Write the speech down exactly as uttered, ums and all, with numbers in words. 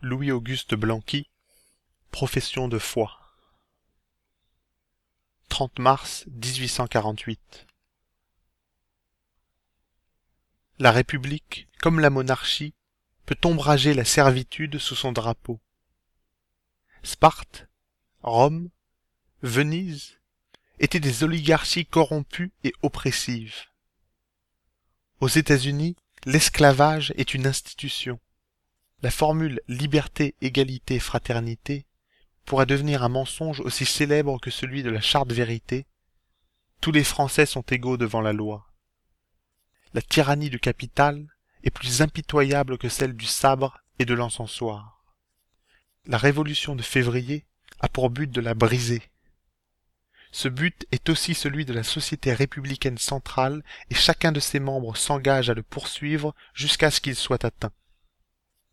Louis-Auguste Blanqui, Profession de foi. trente mars dix-huit cent quarante-huit. La République, comme la monarchie, peut ombrager la servitude sous son drapeau. Sparte, Rome, Venise étaient des oligarchies corrompues et oppressives. Aux États-Unis, l'esclavage est une institution. La formule liberté, égalité, fraternité pourrait devenir un mensonge aussi célèbre que celui de la charte vérité. Tous les Français sont égaux devant la loi. La tyrannie du capital est plus impitoyable que celle du sabre et de l'encensoir. La révolution de février a pour but de la briser. Ce but est aussi celui de la société républicaine centrale et chacun de ses membres s'engage à le poursuivre jusqu'à ce qu'il soit atteint.